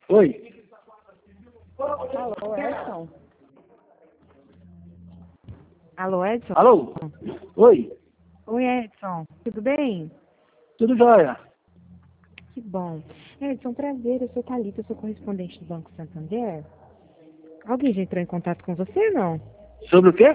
Oi. Alô, Edson? Alô, Edson? Alô? Oi. Oi, Edson. Tudo bem? Tudo jóia? Que bom. Edson, prazer. Eu sou Thalita, eu sou correspondente do Banco Santander. Alguém já entrou em contato com você ou não? Sobre o quê?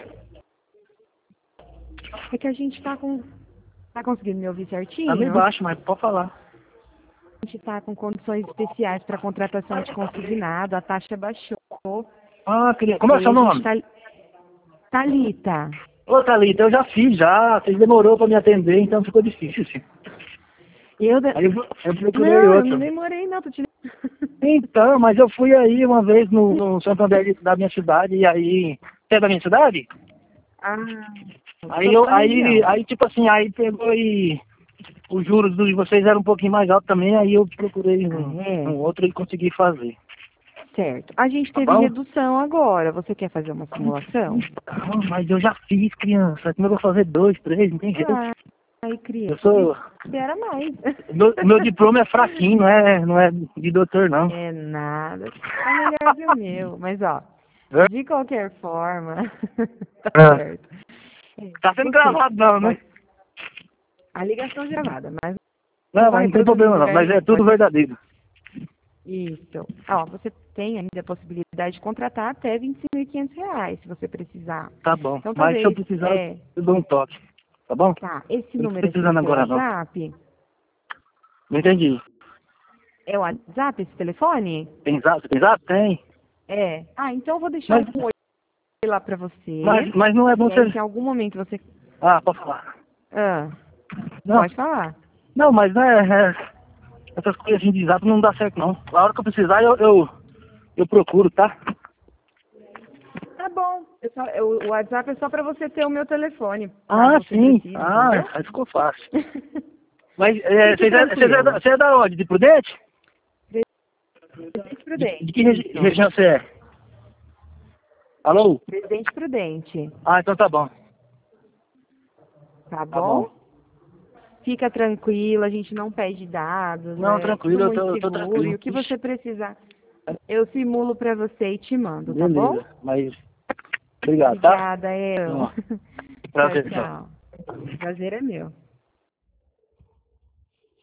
É que a gente tá com... Tá conseguindo me ouvir Tá certinho? meio baixo, mas pode falar. A gente tá com condições especiais para contratação de consignado. A taxa baixou. Ah, queria. E Como é aí seu a gente nome? tá... Thalita. Ô, Thalita, eu já fiz já. Vocês demorou pra me atender, então ficou difícil, sim. Aí eu procurei Não, eu não outro. demorei não. Tô te... Então, mas eu fui aí uma vez no Santander da minha cidade, e aí... Você é da minha cidade? Ah, Aí sou da região. aí tipo assim, aí pegou e... Os juros de vocês eram um pouquinho mais altos também, aí eu procurei Ah, é? um outro e consegui fazer. Certo. A gente Tá teve bom? redução agora. Você quer fazer uma simulação? Calma, mas eu já fiz, criança. Como eu vou fazer 2, 3, não tem jeito. Ai, Eu criança, sou... espera mais. Meu diploma é fraquinho, não é de doutor, não. É nada. Tá melhor que o meu. Mas, ó, É? de qualquer forma, tá Ah, certo. É, tá sendo você gravado não, né? pode... A ligação é gravada, mas não Não, vai mas não tem reproduzir em problema não, lugar mas é nenhum. tudo verdadeiro. Isso. Ó, você tem ainda a possibilidade de contratar até R$ 25.500, se você precisar. Tá bom, Então, mas se eu talvez, precisar, eu dou um toque. Tá bom? tá, esse Eu não tô número aqui é precisando seu agora não. WhatsApp? Não entendi. É o WhatsApp esse telefone? Tem zap? Tem zap? Tem. É. Ah, então eu vou deixar Mas, um oi lá pra você. mas não é bom E aí, você... se em algum momento você... Ah, pode falar. Ah, Não, pode falar. não, mas essas coisas assim de zap não dá certo não. A hora que eu precisar, eu procuro, tá? Tá bom. O WhatsApp é só pra você ter o meu telefone, caso Ah, você sim. precise, Ah, entendeu? aí ficou fácil. Mas Fique tranquilo. você é da onde? De Prudente? Presidente De Prudente, que isso. região você é? Alô? Presidente Prudente. Ah, então tá bom. Tá Tá bom. bom? Fica tranquilo, a gente não pede dados, Não, é tudo tranquilo, muito eu tô seguro. E tranquilo. o que Ixi, você precisar, eu simulo pra você e te mando, tá bom? beleza. Mas, obrigado, tá? Obrigada, eu. Ó, Tchau, prazer, tchau. tchau. O prazer é meu.